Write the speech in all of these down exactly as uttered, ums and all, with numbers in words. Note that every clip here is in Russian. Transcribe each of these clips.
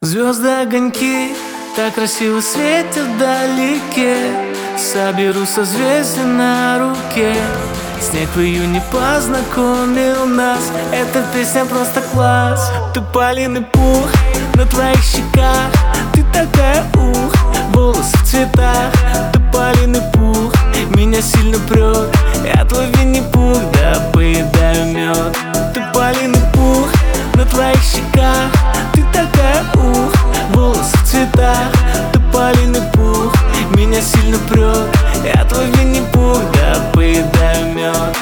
Звезды, огоньки так красиво светят вдалеке. Соберу созвездия на руке. Снег в июне познакомил нас. Эта песня просто класс. Тополиный пух на твоих щеках. Ты такая ух, волосы в цветах. Тополиный пух меня сильно прет. Я твой Винни-Пух, да поедаю мед. Тополиный пух на твоих щеках. Ты такая ух, волосы в цветах. Тополиный пух меня сильно прет. Я твой Винни-Пух, да поедаю мед.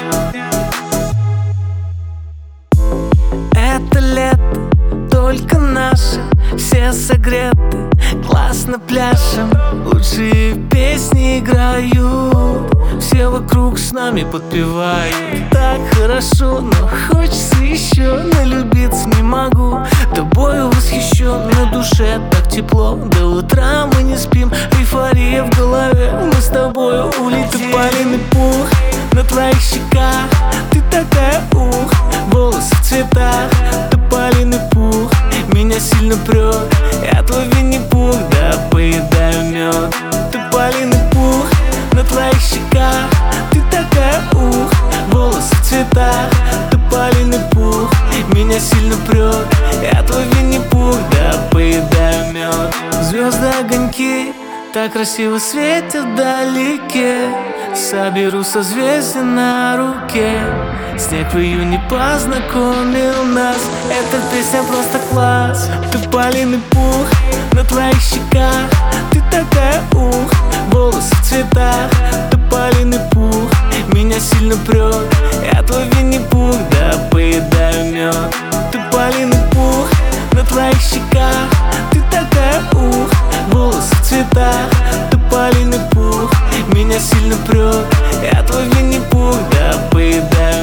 Это лето, только наше, все согреты, классно пляшем, лучшие песни играют, все вокруг с нами подпевают. Так хорошо, но хочется еще, налюбиться не могу. Тобою восхищен, на душе так тепло. До утра мы не спим, эйфория в голове. Мы с тобою улетим. Тополиный пух на твоих щеках. Ты такая ух, волосы в цветах. Тополиный пух меня сильно прет. Я твой Винни-Пух, да поедаю мед. Тополиный пух на твоих щеках. Ты такая ух, волосы в цветах. Тополиный пух меня сильно прет. Я твой Винни-Пух, да поедаю мед. Звезды, огоньки так красиво светят вдалеке. Соберу созвездия на руке. Снег в июне познакомил нас. Эта песня просто класс. Тополиный пух на твоих щеках. Ты такая ух, волосы в цветах. Тополиный пух меня сильно прет. Я твой Винни-Пух, да поедаю мед. Тополиный пух на твоих щеках. Ты такая ух, волосы в цветах. Тополиный пух меня сильно прет. Я твой Винни-Пух, да поедаю